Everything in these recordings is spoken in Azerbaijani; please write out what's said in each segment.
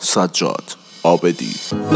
سجاد عابدی.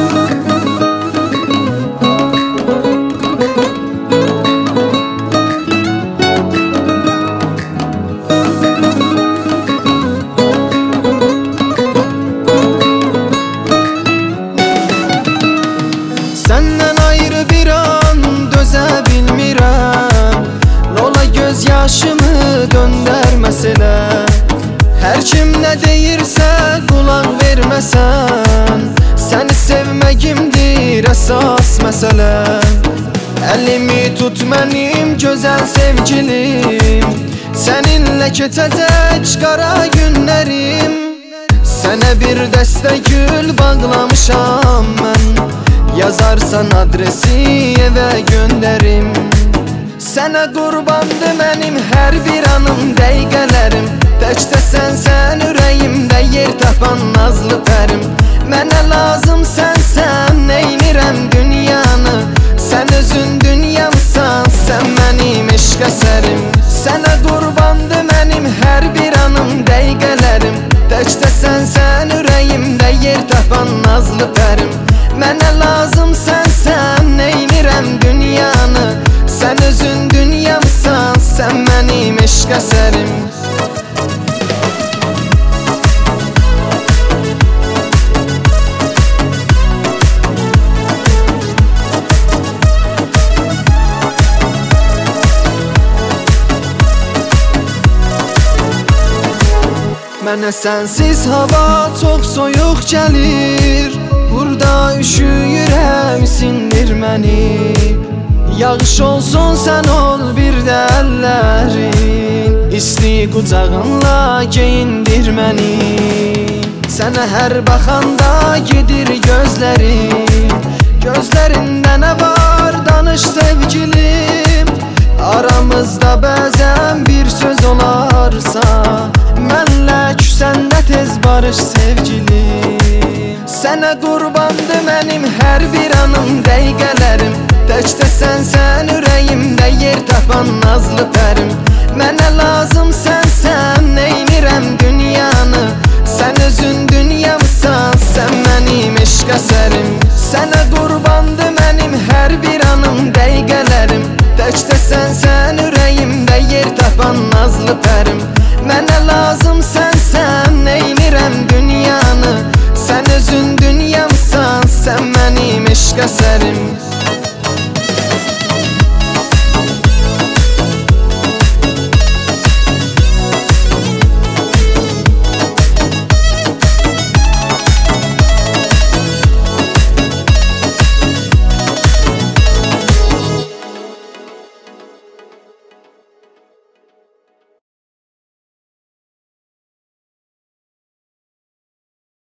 Senden ayrı bir an dözə bilmirəm. Nola göz yaşımı döndərməsinə. Hər kim nə deyirsə qulaq verməsən. Səni sevməyimdir əsas məsələ. Əlimi tut mənim gözəl sevgilim. Səninlə keçəcək qara günlərim. Sənə bir dəstə gül bağlamışam mən. Yazarsan adresi evə göndərim. Sənə qurbandı mənim hər bir anım, dəqiqələrim. Təkcə sən ürəyimdə yer tapan nazlı pərim. Mənə lazım sənsən, neynirəm dünyanı. Sən özün dünyamsan, sən mənim eşq əsərim. Sənə qurbandı mənim hər bir anım, dəqiqələrim. Təkcə sən ürəyimdə yer tapan nazlı pərim. Mənə lazım sənsən, neynirəm dünyanı. Sən özün dünyamsan, sən mənim eşq əsərim. Mənə sənsiz hava çox soyuq gəlir. Burada üşüyürəm, sindir məni. Yağış olsun sən ol bir də əllərin. İsti qucağınla geyindir məni. Sənə hər baxanda gedir gözlərim. Gözlərində nə var danış sevgilim. Aramızda bəzən bir söz olarsa, mənlə küsəndə tez barış sevgilim. Sənə qurbandı mənim hər bir anım, dəqiqələrim. Təkcə sən ürəyimdə yer tapan nazlı pərim. Mənə lazım sənsən, neynirəm dünyanı. Sən özün dünyamsan, sən mənim eşq əsərim. Sənə qurbandı mənim hər bir anım, dəqiqələrim. Təkcə sən ürəyimdə yer tapan nazlı pərim. Mənə lazım sənsən, neynirəm dünyanı. Sən özün dünyamsan, sən mənim eşq əsərim.